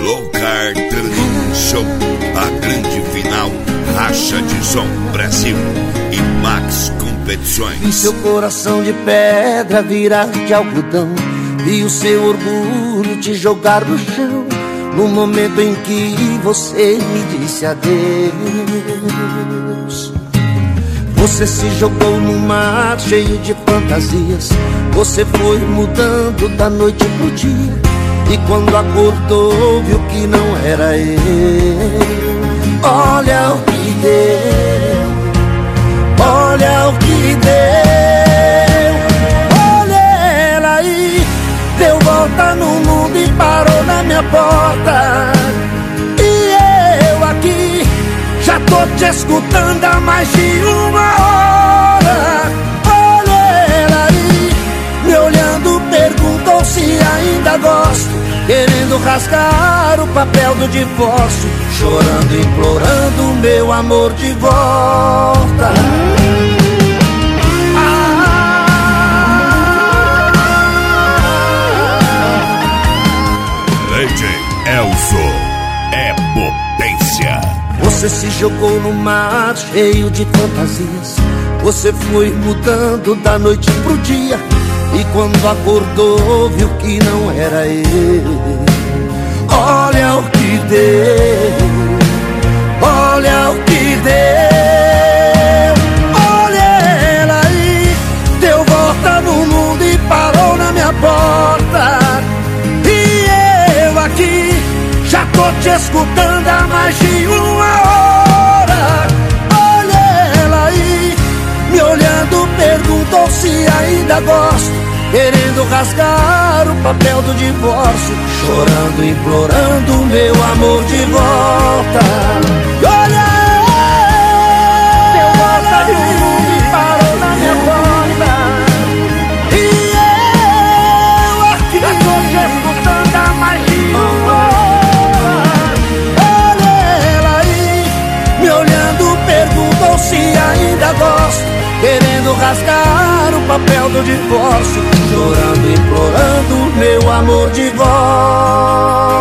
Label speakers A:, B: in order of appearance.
A: Loucar transmissão, a grande final, Racha de Som Brasil e Max Competições.
B: Vi seu coração de pedra virar de algodão, vi o seu orgulho te jogar no chão, no momento em que você me disse adeus. Você se jogou no mar cheio de fantasias, você foi mudando da noite pro dia, e quando acordou viu que não era eu. Olha o que deu, olha o que deu. Olha ela aí, deu volta no mundo e parou na minha porta. E eu aqui já tô te escutando há mais de uma hora. Olha ela aí, me olhando, perguntou se ainda gosto, querendo rasgar o papel do divórcio, chorando, implorando meu amor de volta.
A: DJ Elzo é potência.
B: Você se jogou no mar cheio de fantasias, você foi mudando da noite pro dia, e quando acordou viu que não era eu. Olha o que deu, olha o que deu. Olha ela aí, deu volta no mundo e parou na minha porta. E eu aqui já tô te escutando há mais de uma hora. Olha ela aí, me olhando, perguntou se ainda gosto, querendo rasgar o papel do divórcio, chorando, implorando meu amor de volta. E olha, deu volta no mundo e parou na minha porta. E eu aqui já tô te escutando há mais de uma hora. Olha ela aí, me olhando, perguntou se ainda gosto, querendo rasgar o papel do divórcio, chorando, implorando meu amor de volta.